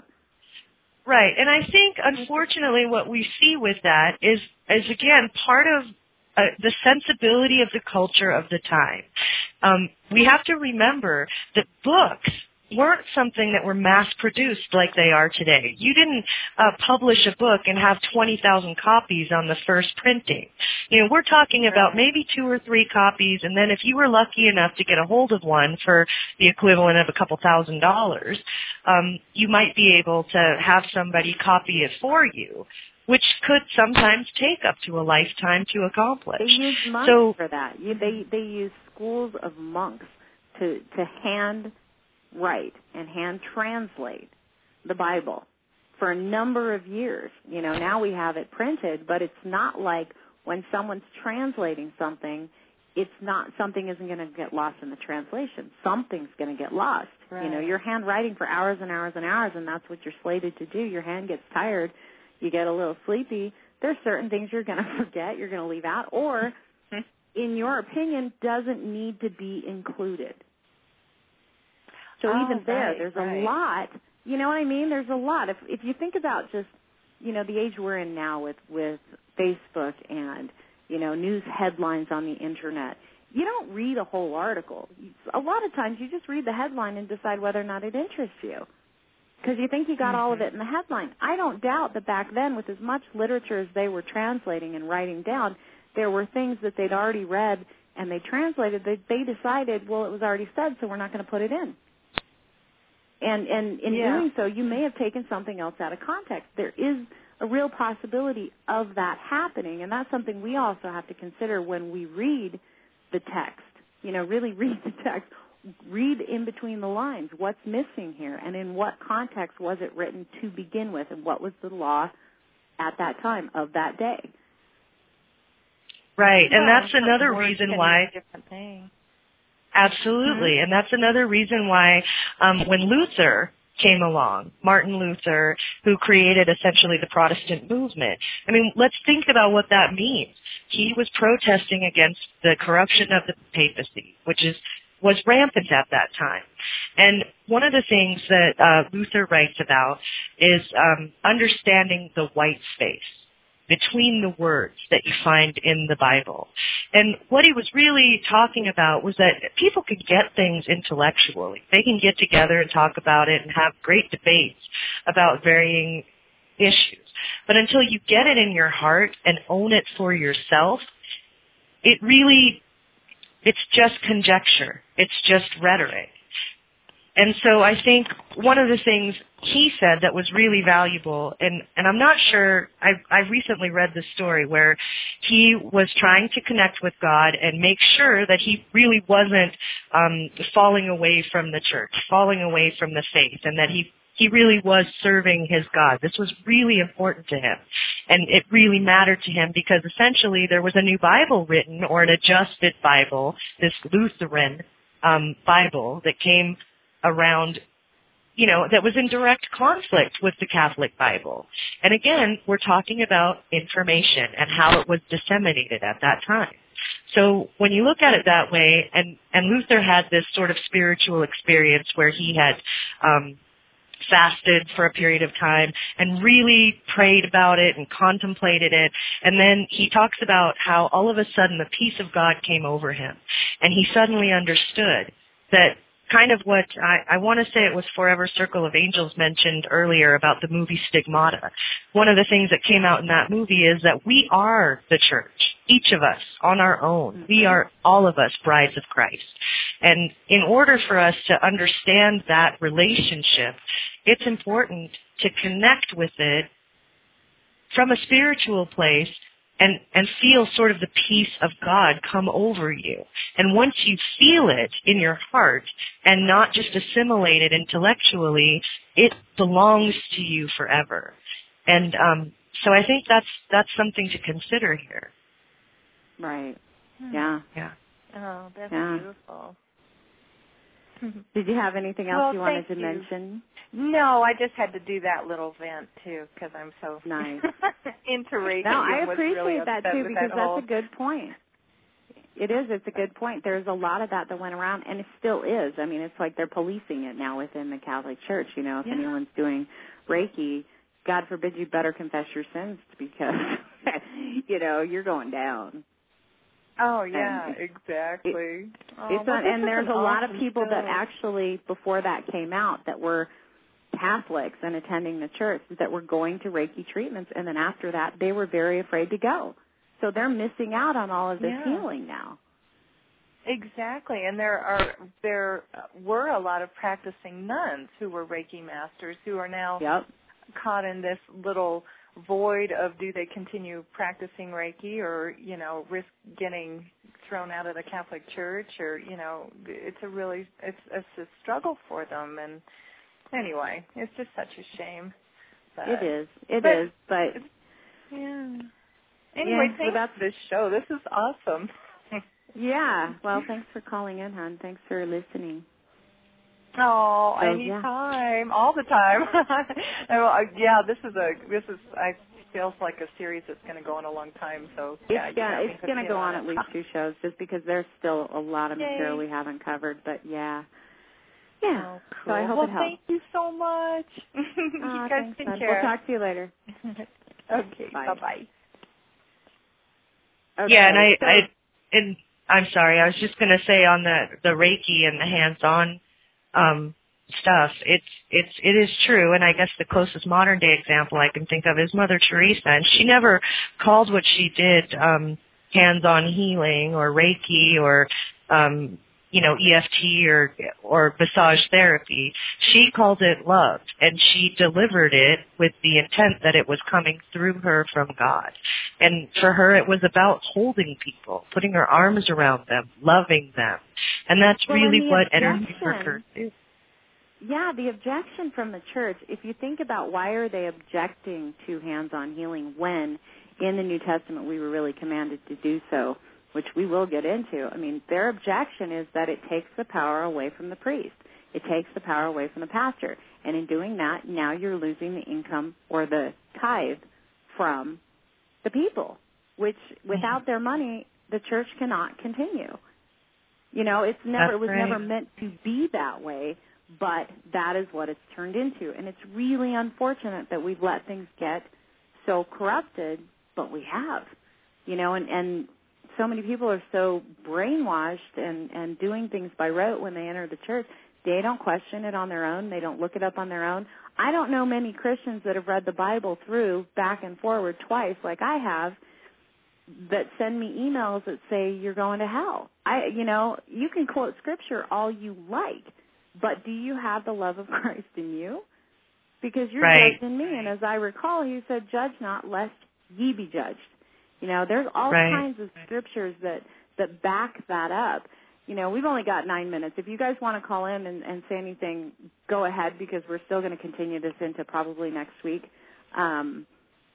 Right, and I think, unfortunately, what we see with that is, is again, part of uh, the sensibility of the culture of the time. Um, we have to remember that books weren't something that were mass-produced like they are today. You didn't uh, publish a book and have twenty thousand copies on the first printing. You know, we're talking about maybe two or three copies, and then if you were lucky enough to get a hold of one for the equivalent of a couple thousand dollars, um, you might be able to have somebody copy it for you, which could sometimes take up to a lifetime to accomplish. They use monks so, for that. You, they they use schools of monks to to hand write and hand translate the Bible for a number of years. You know, now we have it printed, but it's not like when someone's translating something, it's not, something isn't going to get lost in the translation. Something's going to get lost. Right. You know, you're handwriting for hours and hours and hours, and that's what you're slated to do. Your hand gets tired. You get a little sleepy. There's certain things you're going to forget, you're going to leave out, or, in your opinion, doesn't need to be included. So oh, even there, right, there's right. a lot. You know what I mean? There's a lot. If if you think about just, you know, the age we're in now with, with Facebook and, you know, news headlines on the Internet, you don't read a whole article. A lot of times you just read the headline and decide whether or not it interests you because you think you got mm-hmm. all of it in the headline. I don't doubt that back then, with as much literature as they were translating and writing down, there were things that they'd already read and they translated that they decided, well, it was already said, so we're not going to put it in. And, and in yeah. doing so, you may have taken something else out of context. There is a real possibility of that happening, and that's something we also have to consider when we read the text. You know, really read the text. read in between the lines. What's missing here? And in what context was it written to begin with? And what was the law at that time of that day? Right, Yeah, and that's but another words reason can why. mean different things. Absolutely, Mm-hmm. and that's another reason why um, when Luther came along, Martin Luther, who created essentially the Protestant movement. I mean, let's think about what that means. He was protesting against the corruption of the papacy, which is was rampant at that time. And one of the things that uh, Luther writes about is um, understanding the white space between the words that you find in the Bible. And what he was really talking about was that people can get things intellectually. They can get together and talk about it and have great debates about varying issues. But until you get it in your heart and own it for yourself, it really, it's just conjecture. It's just rhetoric. And so I think one of the things he said that was really valuable, and, and I'm not sure, I, I recently read this story where he was trying to connect with God and make sure that he really wasn't um, falling away from the church, falling away from the faith, and that he, he really was serving his God. This was really important to him, and it really mattered to him because essentially there was a new Bible written, or an adjusted Bible, this Lutheran um, Bible that came around, you know, that was in direct conflict with the Catholic Bible. And again, we're talking about information and how it was disseminated at that time. So when you look at it that way, and, and Luther had this sort of spiritual experience where he had um, fasted for a period of time and really prayed about it and contemplated it. And then he talks about how all of a sudden the peace of God came over him. And he suddenly understood that kind of what I, I want to say it was Forever Circle of Angels mentioned earlier about the movie Stigmata. One of the things that came out in that movie is that we are the church, each of us on our own. We are, all of us, brides of Christ. And in order for us to understand that relationship, it's important to connect with it from a spiritual place and, and feel sort of the peace of God come over you. And once you feel it in your heart and not just assimilate it intellectually, it belongs to you forever. And um, so I think that's that's something to consider here. Right. Yeah. Yeah. Oh, that's yeah. beautiful. Did you have anything else well, you wanted to you. mention? No, I just had to do that little vent, too, because I'm so nice. into Reiki. No, I appreciate really that, too, because that that's whole... a good point. It is. It's a good point. There's a lot of that that went around, and it still is. I mean, it's like they're policing it now within the Catholic Church. You know, if yeah. anyone's doing Reiki, God forbid you better confess your sins because, you know, you're going down. Oh, yeah, and exactly. It, oh, it's well, on, and there's an a lot of awesome people show. that actually, before that came out, that were Catholics and attending the church, that were going to Reiki treatments, and then after that, they were very afraid to go. So they're missing out on all of this yeah. healing now. Exactly, and there are there were a lot of practicing nuns who were Reiki masters who are now yep. caught in this little void of do they continue practicing Reiki or, you know, risk getting thrown out of the Catholic Church, or, you know, it's a really it's, it's a struggle for them. And anyway, it's just such a shame. But, it is. It but, is. But yeah. Anyway, yeah, thanks well, for this show. This is awesome. yeah. Well, thanks for calling in, hon. Thanks for listening. Oh, so, anytime, yeah. all the time. yeah, this is a this is I feels like a series that's going to go on a long time. So yeah, it's, yeah, it's going to go on it. at least two shows, just because there's still a lot of Yay. material we haven't covered. But yeah, yeah. Oh, cool. So I hope well, it helps. thank you so much. you uh, guys thanks, take hon. care. We'll talk to you later. okay, bye bye. Okay, yeah, and I, so, I, and I'm sorry, I was just going to say on the the Reiki and the hands-on um, stuff, it's it's it is true, and I guess the closest modern day example I can think of is Mother Teresa, and she never called what she did um, hands-on healing or Reiki or um, you know, E F T or or massage therapy. She called it love, and she delivered it with the intent that it was coming through her from God. And for her, it was about holding people, putting her arms around them, loving them. And that's well, really and what objection, energy workers do. Yeah, the objection from the church, if you think about why are they objecting to hands-on healing when in the New Testament we were really commanded to do so, which we will get into. I mean, their objection is that it takes the power away from the priest. It takes the power away from the pastor. And in doing that, now you're losing the income or the tithe from the people, which without their money, the church cannot continue. You know, it's never, That's it was right. never meant to be that way, but that is what it's turned into. And it's really unfortunate that we've let things get so corrupted, but we have. You know, and, and so many people are so brainwashed and, and doing things by rote when they enter the church. They don't question it on their own. They don't look it up on their own. I don't know many Christians that have read the Bible through back and forward twice like I have that send me emails that say you're going to hell. I, you know, you can quote scripture all you like, but do you have the love of Christ in you? Because you're Right. judging me. And as I recall, he said, judge not, lest ye be judged. You know, there's all Right. kinds of scriptures that, that back that up. You know, we've only got nine minutes. If you guys want to call in and, and say anything, go ahead, because we're still going to continue this into probably next week. Um,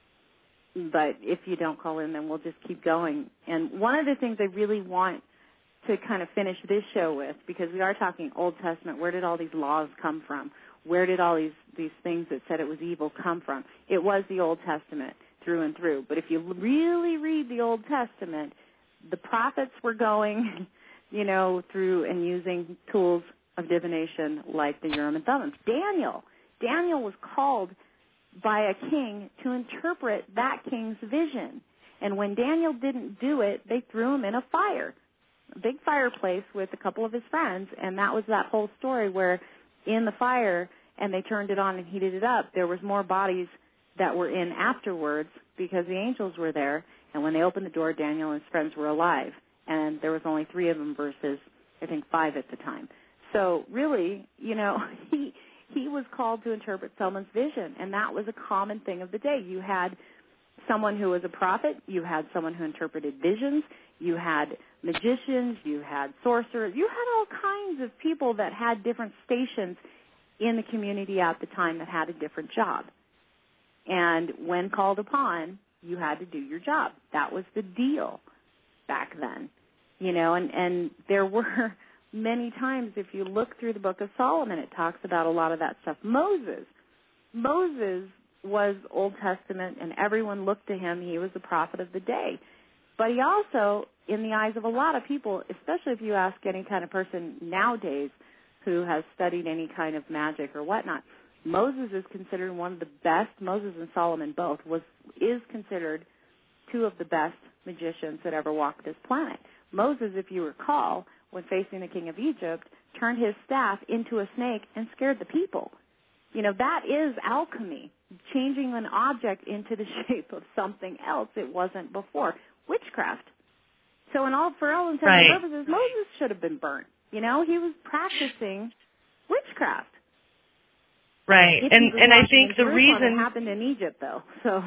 but if you don't call in, then we'll just keep going. And one of the things I really want to kind of finish this show with, because we are talking Old Testament, where did all these laws come from? Where did all these, these things that said it was evil come from? It was the Old Testament through and through. But if you really read the Old Testament, the prophets were going, you know, through and using tools of divination like the Urim and Thummim. Daniel. Daniel was called by a king to interpret that king's vision. And when Daniel didn't do it, they threw him in a fire, a big fireplace with a couple of his friends, and that was that whole story where in the fire, and they turned it on and heated it up, there was more bodies that were in afterwards because the angels were there, and when they opened the door, Daniel and his friends were alive, and there was only three of them versus, I think, five at the time. So really, you know, he he was called to interpret someone's vision, and that was a common thing of the day. You had someone who was a prophet, you had someone who interpreted visions, you had magicians, you had sorcerers, you had all kinds of people that had different stations in the community at the time that had a different job. And when called upon, you had to do your job. That was the deal back then. You know, and, and there were many times, if you look through the Book of Solomon, it talks about a lot of that stuff. Moses. Moses was Old Testament, and everyone looked to him. He was the prophet of the day. But he also, in the eyes of a lot of people, especially if you ask any kind of person nowadays who has studied any kind of magic or whatnot, Moses is considered one of the best, Moses and Solomon both, was is considered two of the best magicians that ever walked this planet. Moses, if you recall, when facing the king of Egypt, turned his staff into a snake and scared the people. You know, that is alchemy, changing an object into the shape of something else it wasn't before. Witchcraft. So in all, for all intents Right. and purposes, Moses should have been burnt. You know, he was practicing witchcraft. Right. If And and I think the reason it happened in Egypt, though. So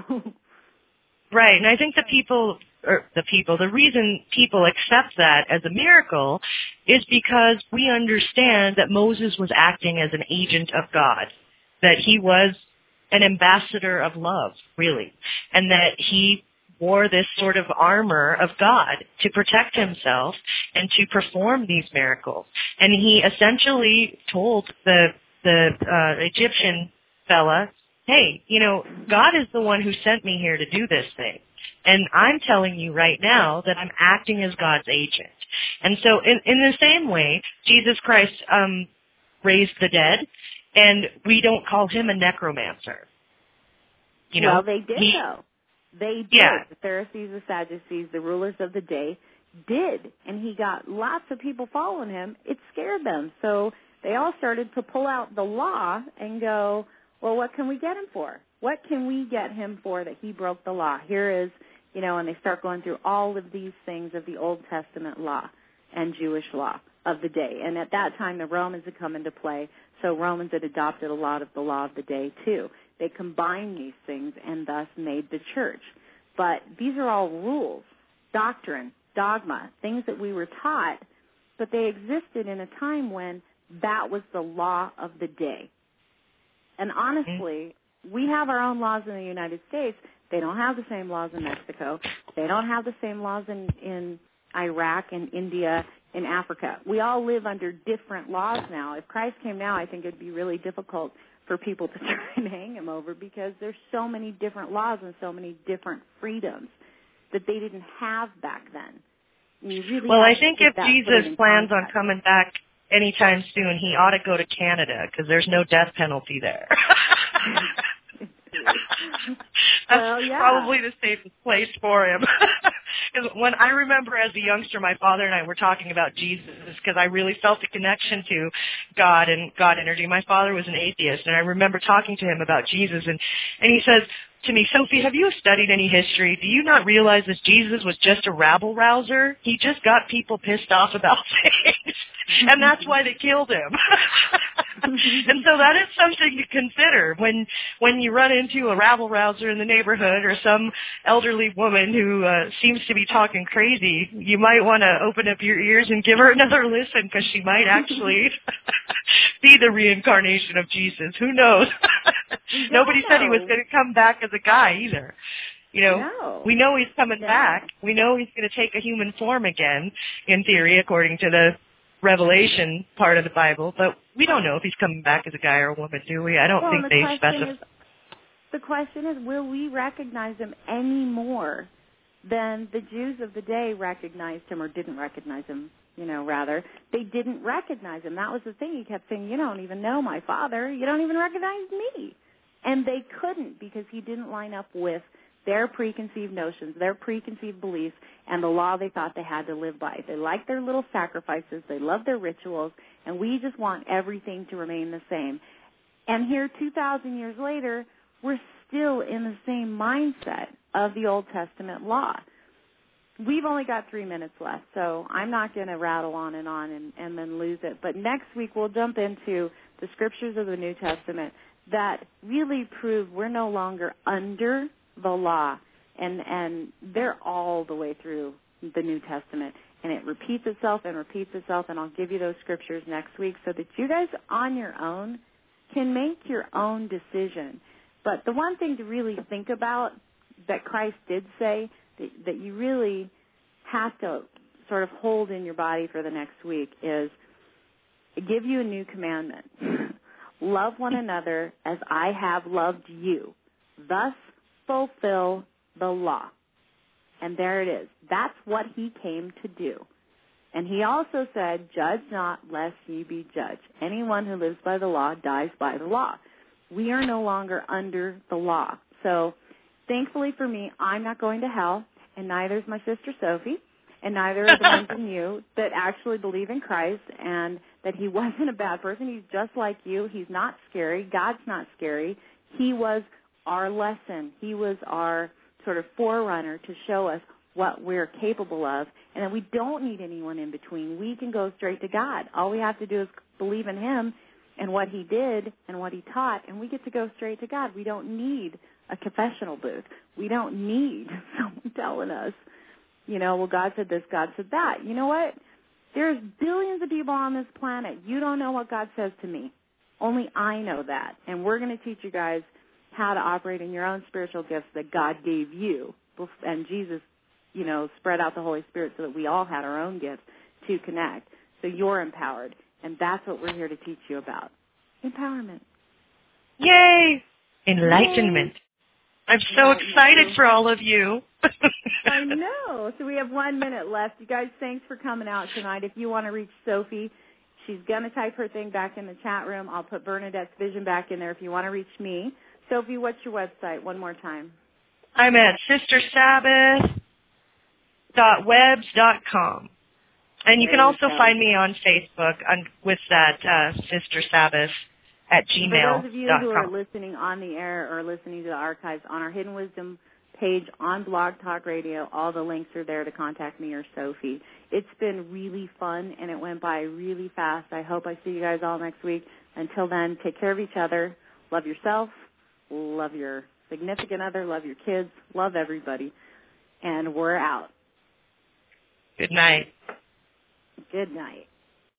right, and I think the people or the people, the reason people accept that as a miracle is because we understand that Moses was acting as an agent of God, that he was an ambassador of love, really, and that he wore this sort of armor of God to protect himself and to perform these miracles. And he essentially told the the uh, Egyptian fella, hey, you know, God is the one who sent me here to do this thing. And I'm telling you right now that I'm acting as God's agent. And so in, in the same way, Jesus Christ um, raised the dead, and we don't call him a necromancer. You know, well, they did, he, though. They did. Yeah. The Pharisees, the Sadducees, the rulers of the day did. And he got lots of people following him. It scared them. So they all started to pull out the law and go, well, what can we get him for? What can we get him for that he broke the law? Here is, you know, and they start going through all of these things of the Old Testament law and Jewish law. of the day. And at that time, the Romans had come into play, so Romans had adopted a lot of the law of the day, too. They combined these things and thus made the church. But these are all rules, doctrine, dogma, things that we were taught, but they existed in a time when that was the law of the day. And honestly, we have our own laws in the United States. They don't have the same laws in Mexico. They don't have the same laws in, in Iraq and India, in Africa. We all live under different laws now. If Christ came now, I think it would be really difficult for people to try and hang him over because there's so many different laws and so many different freedoms that they didn't have back then. You really well, I think if that Jesus plans on coming back anytime soon, he ought to go to Canada because there's no death penalty there. That's well, yeah. probably the safest place for him. Because when I remember as a youngster, my father and I were talking about Jesus because I really felt the connection to God and God energy. My father was an atheist, and I remember talking to him about Jesus, and, and he says to me, Sophie, have you studied any history? Do you not realize that Jesus was just a rabble-rouser? He just got people pissed off about things, and that's why they killed him. And so that is something to consider when when you run into a rabble-rouser in the neighborhood or some elderly woman who uh, seems to be talking crazy. You might want to open up your ears and give her another listen because she might actually be the reincarnation of Jesus. Who knows? Nobody said he was going to come back as a guy either. You know, no. we know he's coming no. back. We know he's going to take a human form again, in theory, according to the Revelation part of the Bible, but we don't know if he's coming back as a guy or a woman, do we? I don't well, think the they specify. The question is, will we recognize him any more than the Jews of the day recognized him or didn't recognize him, you know, rather. They didn't recognize him. That was the thing. He kept saying, you don't even know my father. You don't even recognize me. And they couldn't because he didn't line up with their preconceived notions, their preconceived beliefs, and the law they thought they had to live by. They liked their little sacrifices. They loved their rituals, and we just want everything to remain the same. And here, two thousand years later, we're still in the same mindset of the Old Testament law. We've only got three minutes left, so I'm not going to rattle on and on and, and then lose it. But next week, we'll jump into the scriptures of the New Testament that really prove we're no longer under the law, and and they're all the way through the New Testament, and it repeats itself and repeats itself, and I'll give you those scriptures next week so that you guys on your own can make your own decision. But the one thing to really think about that Christ did say that, that you really have to sort of hold in your body for the next week is give you a new commandment. Love one another as I have loved you. Thus fulfill the law. And there it is. That's what he came to do. And he also said, judge not, lest ye be judged. Anyone who lives by the law dies by the law. We are no longer under the law. So thankfully for me, I'm not going to hell, and neither is my sister Sophie, and neither are the ones in you that actually believe in Christ and that he wasn't a bad person. He's just like you. He's not scary. God's not scary. He was our lesson. He was our sort of forerunner to show us what we're capable of, and that we don't need anyone in between. We can go straight to God. All we have to do is believe in him and what he did and what he taught, and we get to go straight to God. We don't need a confessional booth. We don't need someone telling us, you know, well, God said this, God said that. You know what? There's billions of people on this planet. You don't know what God says to me. Only I know that, and we're going to teach you guys how to operate in your own spiritual gifts that God gave you. And Jesus, you know, spread out the Holy Spirit so that we all had our own gifts to connect. So you're empowered. And that's what we're here to teach you about. Empowerment. Yay! Enlightenment. Yay. I'm so excited you. for all of you. I know. So we have one minute left. You guys, thanks for coming out tonight. If you want to reach Sophie, she's going to type her thing back in the chat room. I'll put Bernadette's vision back in there if you want to reach me. Sophie, what's your website? One more time. I'm at sister sabbath dot webs dot com. And you there can also you find me on Facebook on, with that uh, Sister Sabbath at gmail dot com. For those of you who are listening on the air or listening to the archives, on our Hidden Wisdom page on Blog Talk Radio. All the links are there to contact me or Sophie. It's been really fun, and it went by really fast. I hope I see you guys all next week. Until then, take care of each other. Love yourself. Love your significant other. Love your kids. Love everybody. And we're out. Good night. Good night.